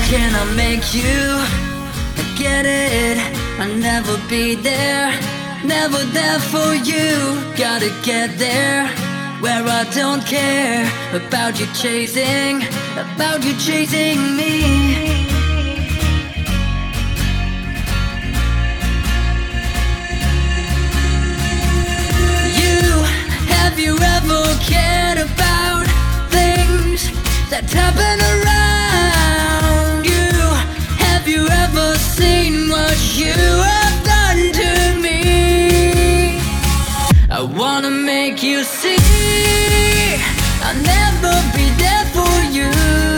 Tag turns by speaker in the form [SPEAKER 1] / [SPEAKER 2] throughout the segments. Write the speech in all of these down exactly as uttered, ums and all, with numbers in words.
[SPEAKER 1] can I make you get it? I'll never be there, never there for you. Gotta get there, where I don't care about you chasing, about you chasing me. Have you ever cared about things that happen around you? Have you ever seen what you have done to me? I wanna make you see I'll never be there for you.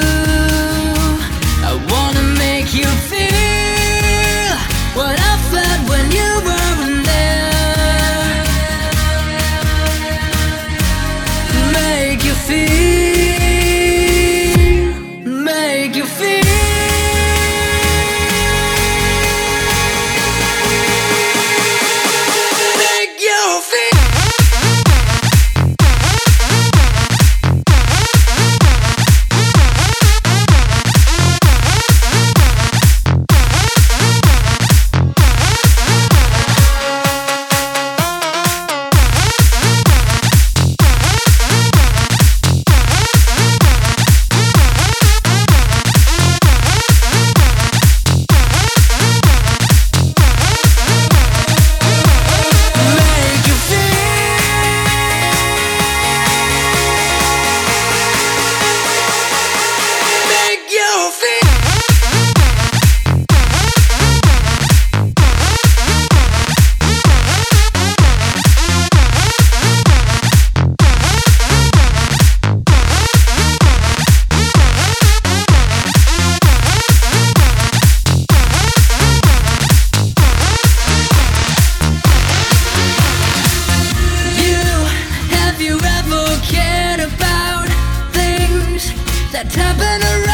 [SPEAKER 1] I wanna make you feel what I felt when you weren't there. Make you feel, make you feel. That happen around